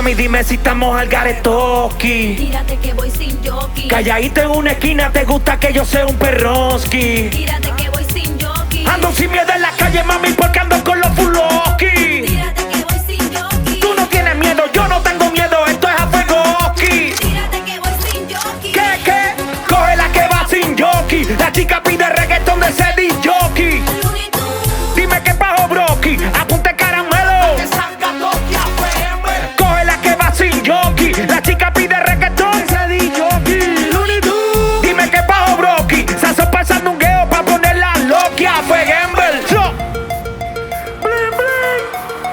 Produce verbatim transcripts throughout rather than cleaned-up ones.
Mami, dime si estamos al garetoski. Tírate que voy sin jockey. Calladito en una esquina, te gusta que yo sea un perronski. Tírate que voy sin jockey. Ando sin miedo en la calle, mami, porque ando con los fuloski. Tírate que voy sin jockey. Tú no tienes miedo, yo no tengo miedo, esto es a fuegoski. Tírate que voy sin jockey. ¿Qué, qué? Coge la que va sin jockey. La chica pide reggaetón de ese disc jockey. Looney Tunes. Dime qué pajo, broki. Apunte caramelo. Coge la que va sin jockey. La chica pide reggaetón de ese disc jockey. Looney Tunes. Dime qué pajo, broki. Sazo pasando un gueo pa' poner la loquia. Fue Gamble. So. Bling, bling.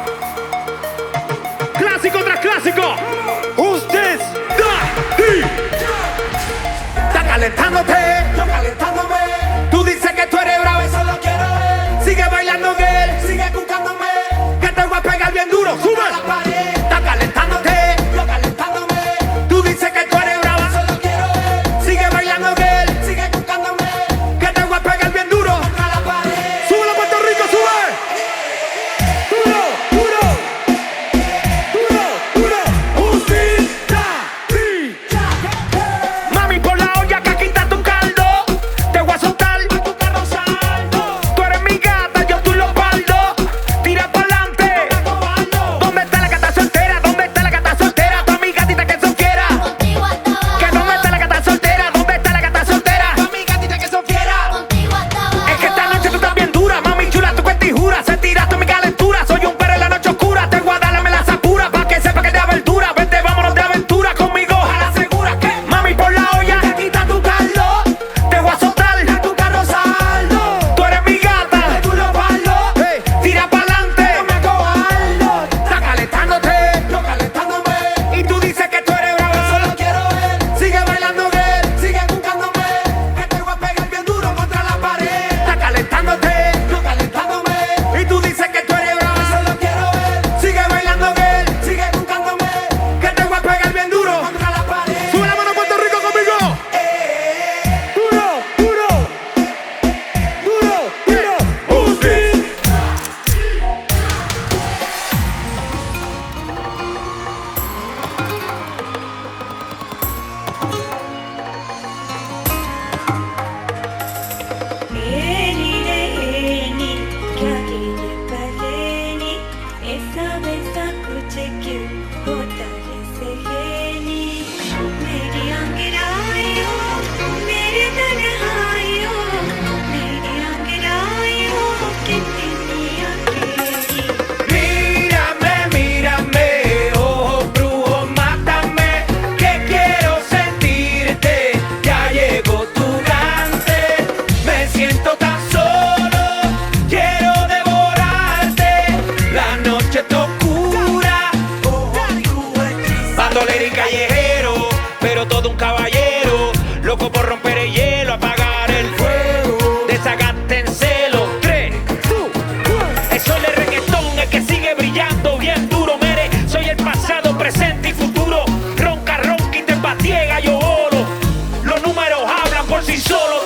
Clásico tras clásico. Who's this? Daddy. Está calentándote. Yo calentándome, Tú dices que tú eres bravo. eso lo quiero ver. Sigue bailando, girl. Sigue buscándome, Que te voy a pegar bien duro. la Sube. pared. Está calentándote. Yo calentándome, Tú dices que tú eres brava. eso lo quiero ver. Sigue bailando, girl. Sigue buscándome, Que te voy a pegar bien duro. contra la pared. Sube a Puerto Rico, sube. Duro, duro. Duro, duro. Justita. Sí. Mami, por la olla que aquí está tu caldo. Te voy a soltar. Tu carro saldo, Tú eres mi gata, yo tú lo paldo. Tira pa'lante. cobaldo. ¿Dónde está la gata soltera? ¿Dónde está la gata soltera? Tu mi gatita que eso quiera. Contigo hasta abajo. ¿Que dónde está la gata soltera? ¿Dónde está la gata soltera? Tu amiga dice que eso quiera. Contigo hasta abajo. Es que esta noche tú estás bien dura, mami chula, tú cuentas y juras. Se tiraste mi calentura, soy un perro en la noche oscura. Te voy a dar la melaza pura, pa' que sepa que te aventura. Vente, vámonos de aventura conmigo, a la segura que mami por la olla, Te quita tu caldo, te voy a soltar. tu carro saldo. Tú eres mi gata, Tú lo baldo, hey, tira pa'lante. no me cobaldo. Está calentándote Yo calentándome, y tú dices que tú eres eso brava. lo quiero ver. Sigue bailando, girl. Sigue buscándome, que te voy a pegar bien duro contra la pared. Está calentándote Yo calentándome, y tú dices que tú eres brava. eso lo quiero ver. Sigue bailando, girl, Sigue buscándome, que te voy a pegar bien duro. contra la pared. Sube la mano a Puerto Rico conmigo. Duro, duro, duro, duro. Uzi. Eni re eni, क्या गिरे पलेनी, ऐसा वैसा कुछ क्यों होता है सहेली। मेरी अंगड़ाइयों, मेरी तन्हाइयों, मेरी अंगड़ाइयों, कितनी अकेली। Mírame, mírame, ojo brujo, mátame, que quiero sentirte, ya llegó tu gante, me siento tan solo, quiero devorarte, la noche está oscura, bandolero y callejero, pero todo un caballero, loco por romper el hielo, apagar el fuego, desagaste en celo, tres, two, one. El sol del reggaetón, el que sigue brillando bien duro, mere, soy el pasado, presente y futuro, ronca, ronca y te batiega, yo oro, los números hablan por sí solos.